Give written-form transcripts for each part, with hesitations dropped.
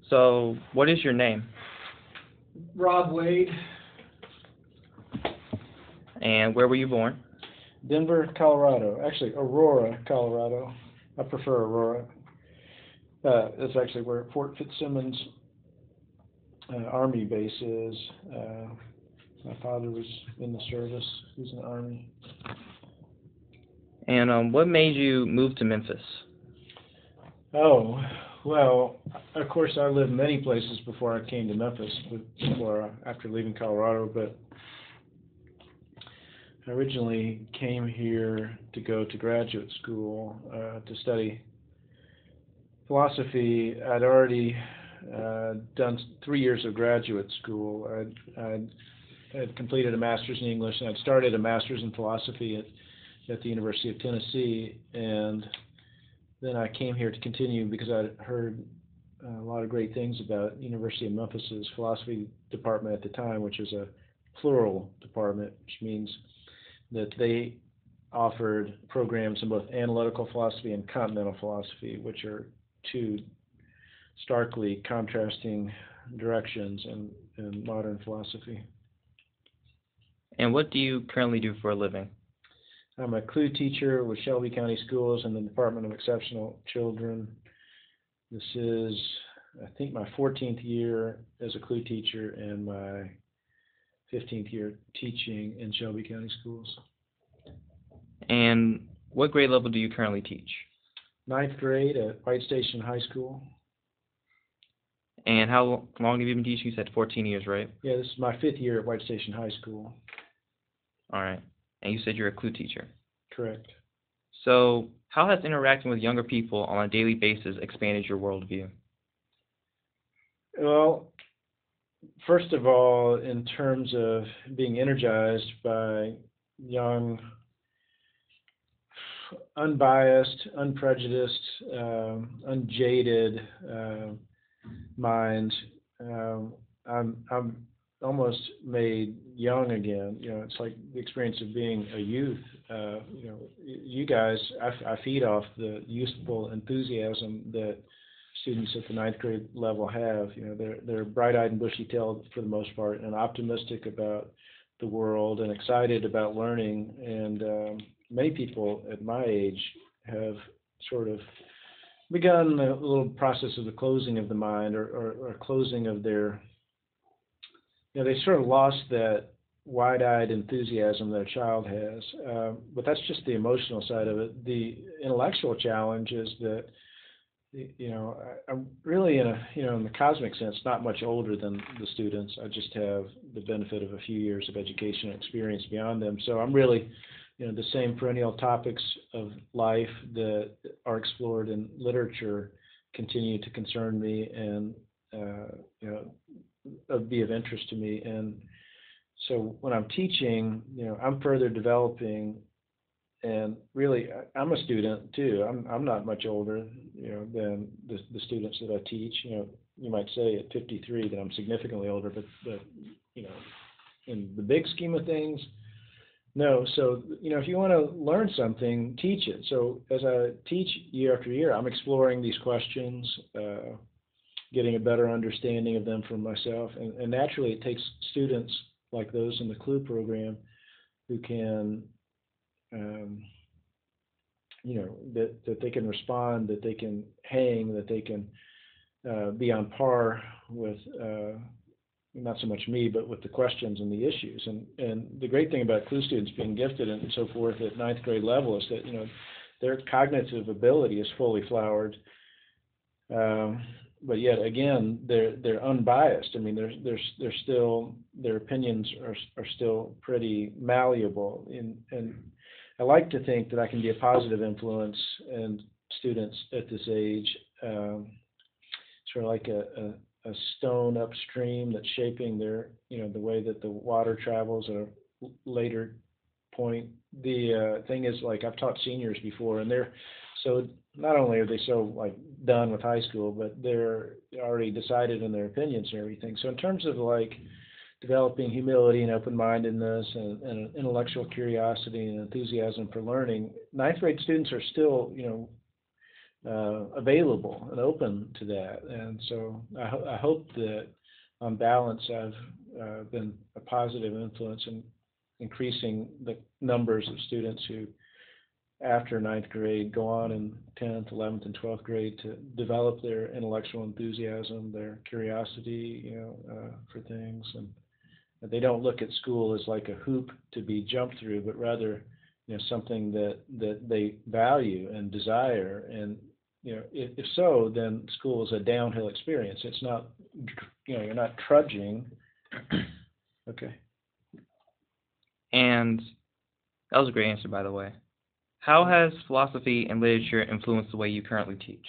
So, what is your name? Rob Wade, And where were you born? Denver, Colorado. Actually, Aurora, Colorado. I prefer Aurora. That's actually where Fort Fitzsimmons Army base is. My father was in the service. He was in the Army. And what made you move to Memphis? Oh, well, of course, I lived many places before I came to Memphis, after leaving Colorado, but I originally came here to go to graduate school to study philosophy. I'd already done 3 years of graduate school. I had completed a master's in English, and I'd started a master's in philosophy at the University of Tennessee, and then I came here to continue because I'd heard a lot of great things about University of Memphis's philosophy department at the time, which is a plural department, which means that they offered programs in both analytical philosophy and continental philosophy, which are two starkly contrasting directions in modern philosophy. And what do you currently do for a living? I'm a CLU teacher with Shelby County Schools in the Department of Exceptional Children. This is, I think, my 14th year as a CLU teacher and my 15th year teaching in Shelby County Schools. And what grade level do you currently teach? 9th grade at White Station High School. And how long have you been teaching? You said 14 years, right? Yeah, this is my 5th year at White Station High School. All right. And you said you're a CLU teacher. Correct. So, how has interacting with younger people on a daily basis expanded your worldview? Well, first of all, in terms of being energized by young, unbiased, unprejudiced, unjaded minds, I'm almost made young again. It's like the experience of being a youth. You guys, I feed off the youthful enthusiasm that students at the 9th grade level have. They're bright-eyed and bushy-tailed for the most part, and optimistic about the world and excited about learning. And many people at my age have sort of begun a little process of the closing of the mind or closing of their, they sort of lost that wide-eyed enthusiasm that a child has. But that's just the emotional side of it. The intellectual challenge is that, I'm really in the cosmic sense, not much older than the students. I just have the benefit of a few years of education and experience beyond them. So I'm really, the same perennial topics of life that are explored in literature continue to concern me and, be of interest to me. And so when I'm teaching, I'm further developing, and really I'm a student too. I'm not much older, than the students that I teach. You might say at 53 that I'm significantly older, but in the big scheme of things, no. So, if you want to learn something, teach it. So as I teach year after year, I'm exploring these questions, getting a better understanding of them for myself. And naturally, it takes students like those in the CLU program who can, that they can respond, that they can hang, that they can be on par with, not so much me, but with the questions and the issues. And the great thing about CLU students being gifted and so forth at 9th grade level is that, their cognitive ability is fully flowered. But yet again, they're unbiased. I mean, they're still, their opinions are still pretty malleable. And I like to think that I can be a positive influence in students at this age, sort of like a stone upstream that's shaping their, the way that the water travels at a later point. The thing is, like, I've taught seniors before, and they're so, not only are they so like done with high school, but they're already decided in their opinions and everything. So in terms of like developing humility and open-mindedness and intellectual curiosity and enthusiasm for learning, 9th grade students are still, available and open to that. And so I hope that on balance I've been a positive influence in increasing the numbers of students who after ninth grade go on in 10th, 11th, and 12th grade to develop their intellectual enthusiasm, their curiosity, for things, and they don't look at school as like a hoop to be jumped through, but rather, something that they value and desire. And if so, then school is a downhill experience. It's not, you're not trudging. Okay. And that was a great answer, by the way. How has philosophy and literature influenced the way you currently teach?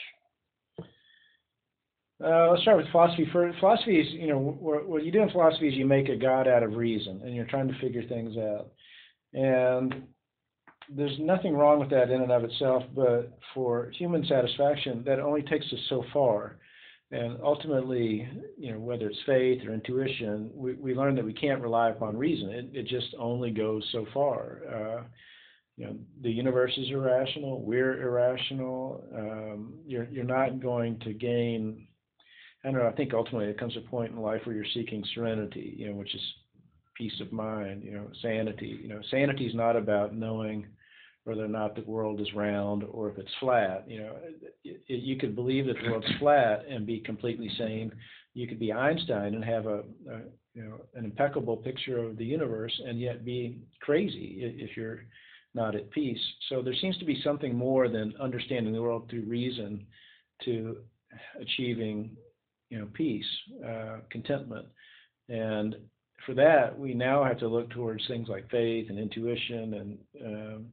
Let's start with philosophy first. Philosophy is, what you do in philosophy is you make a God out of reason, and you're trying to figure things out. And there's nothing wrong with that in and of itself, but for human satisfaction, that only takes us so far. And ultimately, whether it's faith or intuition, we learn that we can't rely upon reason. It just only goes so far. The universe is irrational. We're irrational. You're not going to gain. I don't know. I think ultimately it comes to a point in life where you're seeking serenity, which is peace of mind. Sanity. Sanity is not about knowing whether or not the world is round or if it's flat. You could believe that the world's flat and be completely sane. You could be Einstein and have an impeccable picture of the universe and yet be crazy if you're not at peace. So there seems to be something more than understanding the world through reason to achieving, peace, contentment. And for that, we now have to look towards things like faith and intuition and,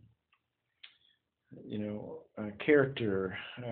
character,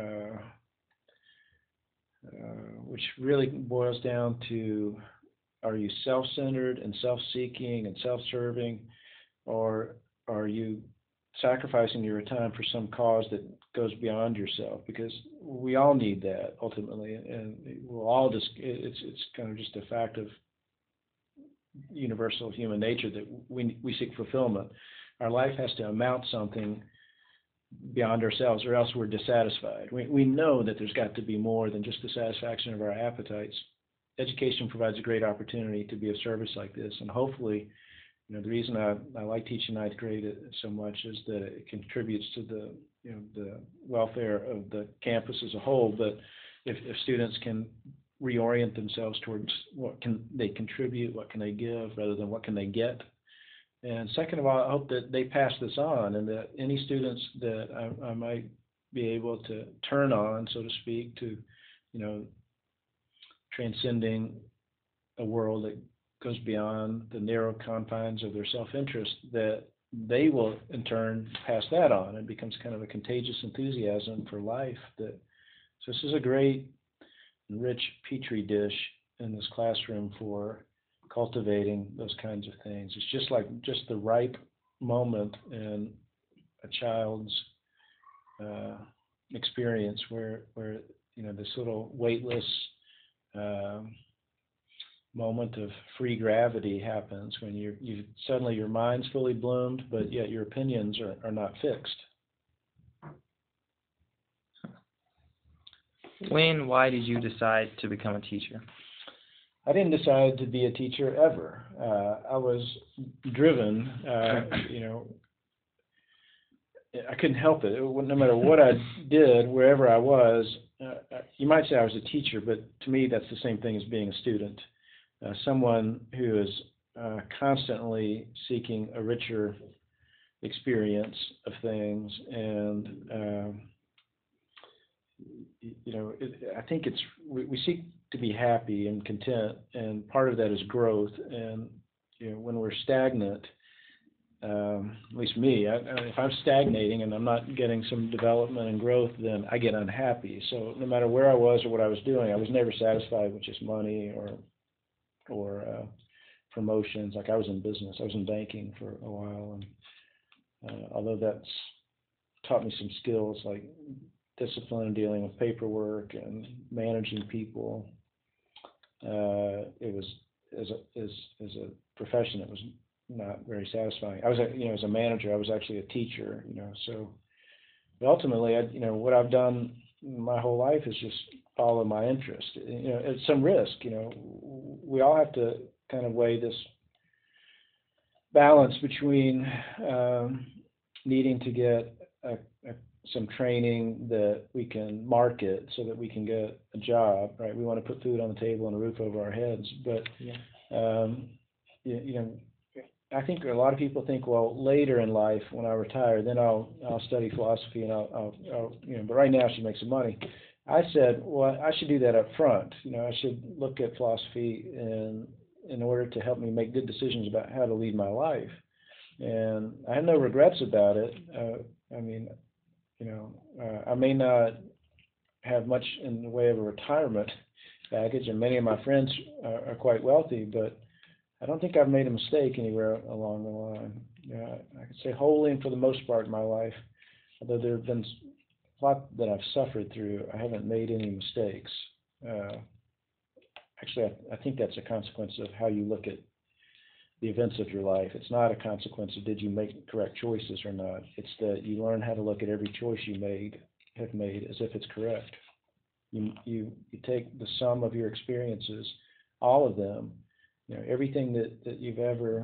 which really boils down to, are you self-centered and self-seeking and self-serving, or are you sacrificing your time for some cause that goes beyond yourself? Because we all need that ultimately, and we'll all just, it's kind of just a fact of universal human nature that we seek fulfillment. Our life has to amount something beyond ourselves, or else we're dissatisfied. We know that there's got to be more than just the satisfaction of our appetites. Education provides a great opportunity to be of service like this, and hopefully, the reason I like teaching ninth grade so much is that it contributes to the welfare of the campus as a whole. But if students can reorient themselves towards what can they contribute, what can they give, rather than what can they get. And second of all, I hope that they pass this on, and that any students that I might be able to turn on, so to speak, to, transcending a world that goes beyond the narrow confines of their self-interest, that they will in turn pass that on. It becomes kind of a contagious enthusiasm for life. So this is a great, rich petri dish in this classroom for cultivating those kinds of things. It's just the ripe moment in a child's experience where this little weightless moment of free gravity happens when you suddenly your mind's fully bloomed, but yet your opinions are not fixed. Why did you decide to become a teacher? I didn't decide to be a teacher ever. I was driven, I couldn't help it. No matter what I did, wherever I was, you might say I was a teacher, but to me that's the same thing as being a student. Someone who is constantly seeking a richer experience of things, and I think we seek to be happy and content, and part of that is growth. And when we're stagnant, at least me, if I'm stagnating and I'm not getting some development and growth, then I get unhappy. So no matter where I was or what I was doing, I was never satisfied with just money or promotions. Like I was in business, I was in banking for a while, and although that's taught me some skills like discipline, dealing with paperwork and managing people, it was as a profession, it was not very satisfying. I was as a manager, I was actually a teacher, so but ultimately, what I've done my whole life is just follow my interest. You know, it's some risk. You know, we all have to kind of weigh this balance between needing to get some training that we can market so that we can get a job, right? We want to put food on the table and a roof over our heads, but you know, I think a lot of people think, well, later in life when I retire, then I'll study philosophy and I'll you know, but right now I should make some money. I said, well, I should do that up front. You know, I should look at philosophy in order to help me make good decisions about how to lead my life. And I have no regrets about it. I mean, you know, I may not have much in the way of a retirement package, and many of my friends are quite wealthy, but I don't think I've made a mistake anywhere along the line. You know, I could say wholly and for the most part in my life, although there have been a lot that I've suffered through, I haven't made any mistakes. Actually, I think that's a consequence of how you look at the events of your life. It's not a consequence of did you make correct choices or not. It's that you learn how to look at every choice you have made as if it's correct. You take the sum of your experiences, all of them, you know, everything that you've ever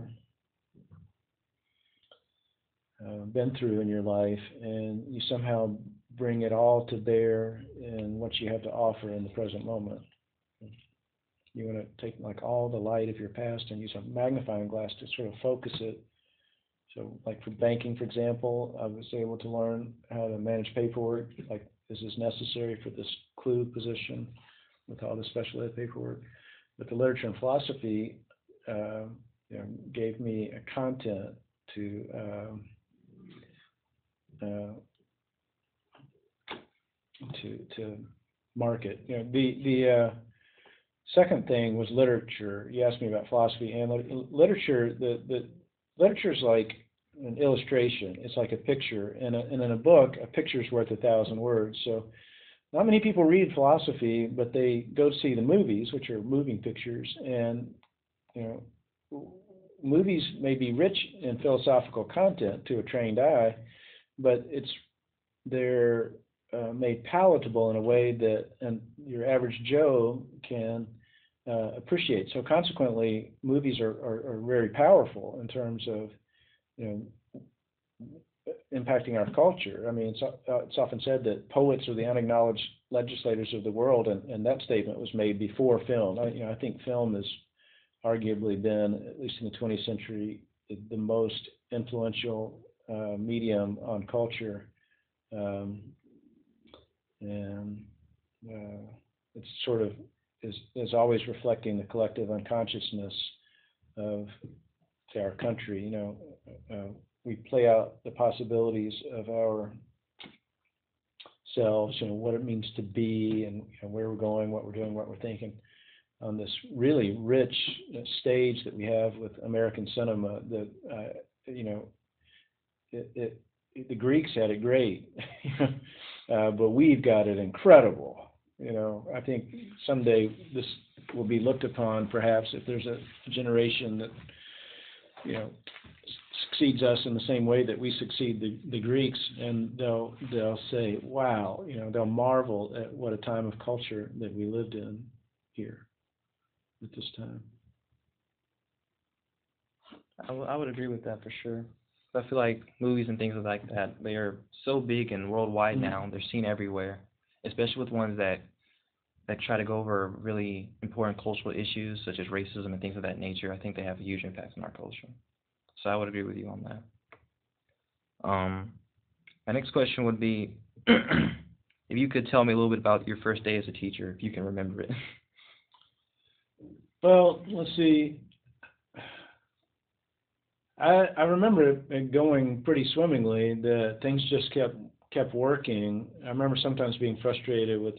been through in your life, and you somehow bring it all to bear in what you have to offer in the present moment. You want to take like all the light of your past and use a magnifying glass to sort of focus it. So like for banking, for example, I was able to learn how to manage paperwork. Like, is this necessary for this clue position with all the special ed paperwork? But the literature and philosophy you know, gave me a content to market. You know, the second thing was literature. You asked me about philosophy and literature. The literature is like an illustration. It's like a picture, and in a book, a picture is worth 1,000 words. So not many people read philosophy, but they go to see the movies, which are moving pictures. And you know, movies may be rich in philosophical content to a trained eye, but they're made palatable in a way that your average Joe can appreciate. So consequently, movies are very powerful in terms of, you know, impacting our culture. I mean, it's often said that poets are the unacknowledged legislators of the world, and that statement was made before film. I think film has arguably been, at least in the 20th century, the most influential medium on culture. And it's sort of is always reflecting the collective unconsciousness of, say, our country. You know, we play out the possibilities of our selves, you know, what it means to be, and you know, where we're going, what we're doing, what we're thinking, on this really rich stage that we have with American cinema. That you know, the Greeks had it great, but we've got it incredible. You know, I think someday this will be looked upon, perhaps, if there's a generation that, you know, succeeds us in the same way that we succeed the Greeks, and they'll say, wow, you know, they'll marvel at what a time of culture that we lived in here at this time. I would agree with that for sure. I feel like movies and things like that, they are so big and worldwide now. They're seen everywhere, especially with ones that try to go over really important cultural issues such as racism and things of that nature. I think they have a huge impact on our culture. So I would agree with you on that. My next question would be, if you could tell me a little bit about your first day as a teacher, if you can remember it. Well, let's see. I remember it going pretty swimmingly. That things just kept working. I remember sometimes being frustrated with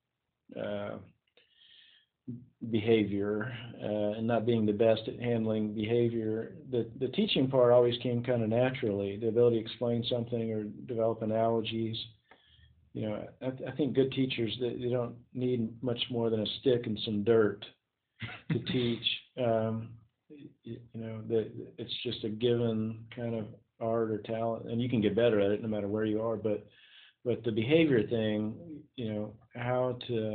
behavior and not being the best at handling behavior. The teaching part always came kind of naturally. The ability to explain something or develop analogies. You know, I think good teachers, they don't need much more than a stick and some dirt to teach. You know, it's just a given kind of art or talent, and you can get better at it no matter where you are. But But the behavior thing, how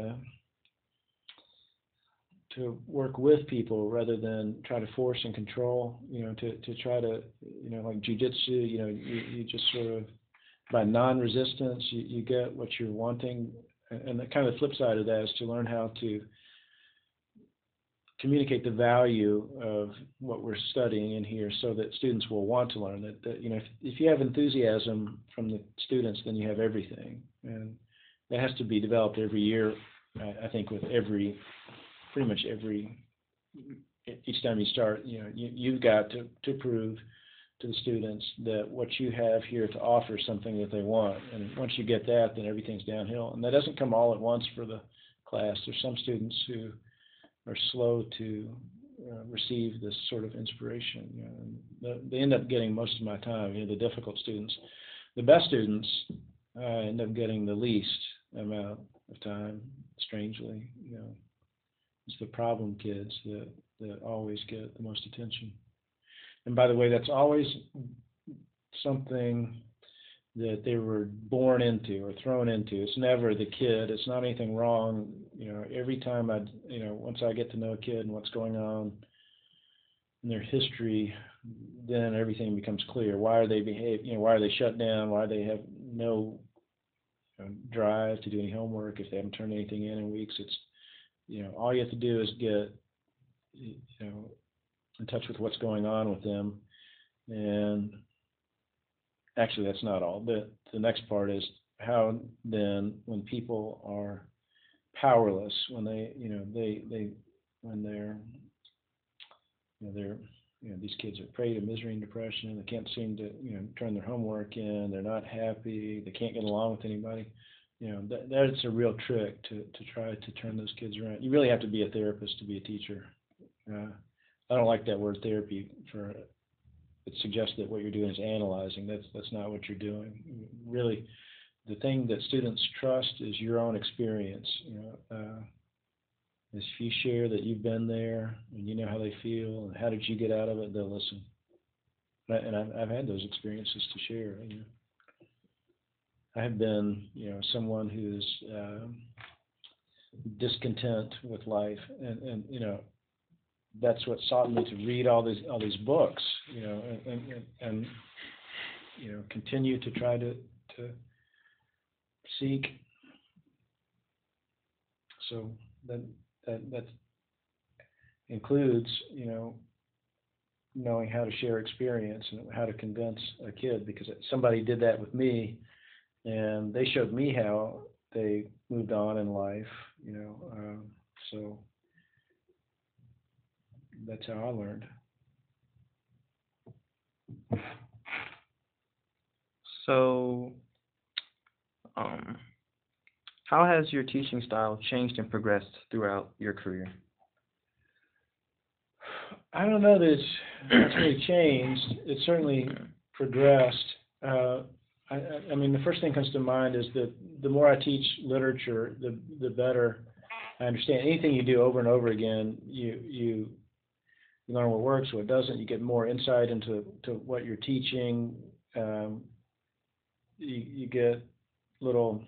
to work with people rather than try to force and control, to try to, like jujitsu, you just sort of, by non-resistance, you get what you're wanting. And the kind of the flip side of that is to learn how to communicate the value of what we're studying in here so that students will want to learn that, if you have enthusiasm from the students, then you have everything. And that has to be developed every year, I think, with pretty much each time you start, you've got to prove to the students that what you have here to offer is something that they want. And once you get that, then everything's downhill. And that doesn't come all at once for the class. There's some students who are slow to receive this sort of inspiration. They end up getting most of my time, the difficult students. The best students end up getting the least amount of time, strangely. It's the problem kids that always get the most attention. And by the way, that's always something that they were born into or thrown into. It's never the kid. It's not anything wrong. Every time once I get to know a kid and what's going on in their history, then everything becomes clear. Why are they why are they shut down? Why they have no drive to do any homework if they haven't turned anything in weeks? It's, all you have to do is get, in touch with what's going on with them. And actually, that's not all. The next part is how then, when people are powerless, when these kids are prey to misery and depression, they can't seem to, turn their homework in, they're not happy, they can't get along with anybody. That's a real trick to try to turn those kids around. You really have to be a therapist to be a teacher. I don't like that word therapy. It suggests that what you're doing is analyzing. That's not what you're doing. Really, the thing that students trust is your own experience. If you share that you've been there and you know how they feel and how did you get out of it, they'll listen. And I've had those experiences to share. I have been, someone who's discontent with life, and that's what sought me to read all these books, and continue to try to seek. So that includes, knowing how to share experience and how to convince a kid, because somebody did that with me, and they showed me how they moved on in life, so that's how I learned. So, how has your teaching style changed and progressed throughout your career? I don't know that it's really changed. It's certainly progressed. I mean, the first thing that comes to mind is that the more I teach literature, the better I understand. Anything you do over and over again, you learn what works, what doesn't. You get more insight into what you're teaching. You get little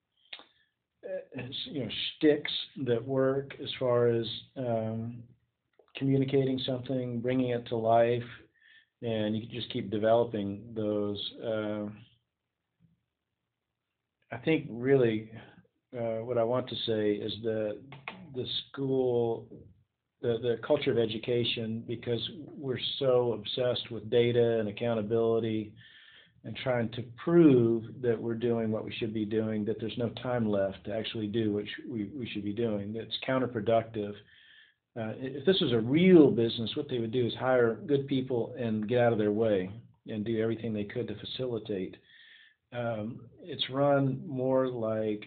shticks that work as far as communicating something, bringing it to life, and you can just keep developing those. I think really what I want to say is that the school, the culture of education, because we're so obsessed with data and accountability and trying to prove that we're doing what we should be doing, that there's no time left to actually do what we should be doing. It's counterproductive. If this was a real business, what they would do is hire good people and get out of their way and do everything they could to facilitate. It's run more like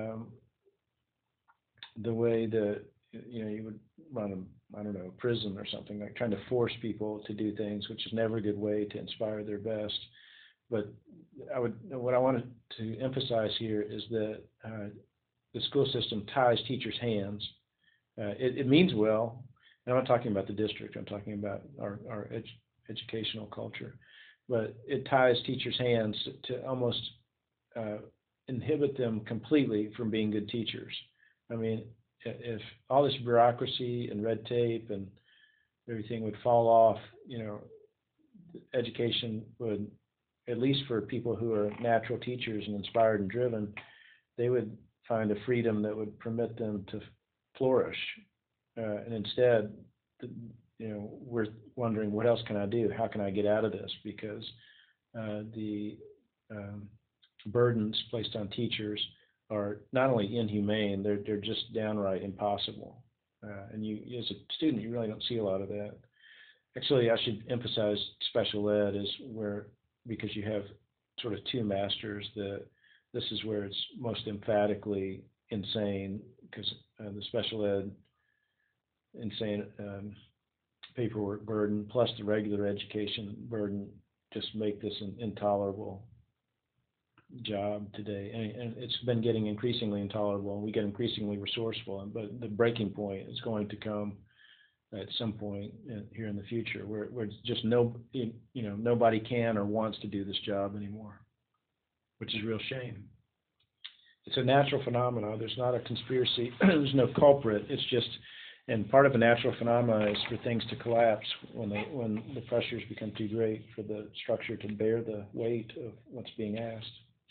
the way that you would run a prison or something, like trying to force people to do things, which is never a good way to inspire their best. But what I wanted to emphasize here is that the school system ties teachers' hands. It means well, and I'm not talking about the district. I'm talking about our educational culture. But it ties teachers' hands to almost inhibit them completely from being good teachers. I mean, if all this bureaucracy and red tape and everything would fall off, education would, at least for people who are natural teachers and inspired and driven, they would find a freedom that would permit them to flourish. And instead, we're wondering, what else can I do? How can I get out of this? Because the burdens placed on teachers are not only inhumane, they're just downright impossible. And you, as a student, you really don't see a lot of that. Actually, I should emphasize special ed is where, because you have sort of two masters, this is where it's most emphatically insane, because the special ed insane paperwork burden plus the regular education burden just make this an intolerable job today, and it's been getting increasingly intolerable, and we get increasingly resourceful, but the breaking point is going to come at some point here in the future where it's just nobody can or wants to do this job anymore, which is a real shame. It's a natural phenomenon. There's not a conspiracy. There's no culprit. It's just, and part of a natural phenomenon is for things to collapse when the pressures become too great for the structure to bear the weight of what's being asked.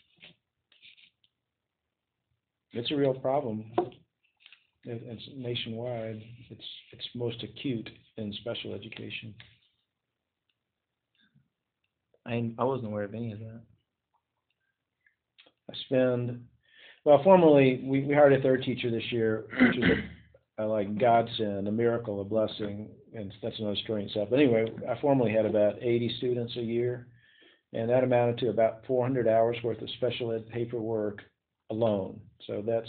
It's a real problem. It's nationwide. It's most acute in special education. I wasn't aware of any of that. Formerly, we hired a third teacher this year, which was like godsend, a miracle, a blessing, and that's another story in itself. But anyway, I formerly had about 80 students a year, and that amounted to about 400 hours worth of special ed paperwork alone. So that's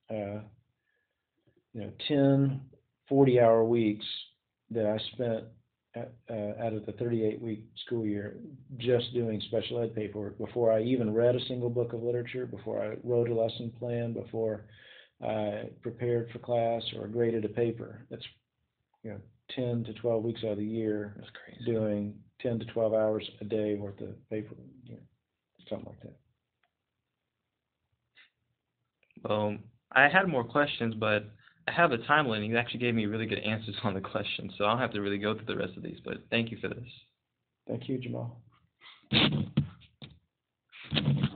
10 40-hour weeks that I spent out of the 38-week school year just doing special ed paperwork before I even read a single book of literature, before I wrote a lesson plan, before I prepared for class or graded a paper. That's 10 to 12 weeks out of the year. That's crazy. Doing 10 to 12 hours a day worth of paper, something like that. Well, I had more questions, but I have a time limit. You actually gave me really good answers on the questions, so I don't have to really go through the rest of these, but thank you for this. Thank you, Jamal.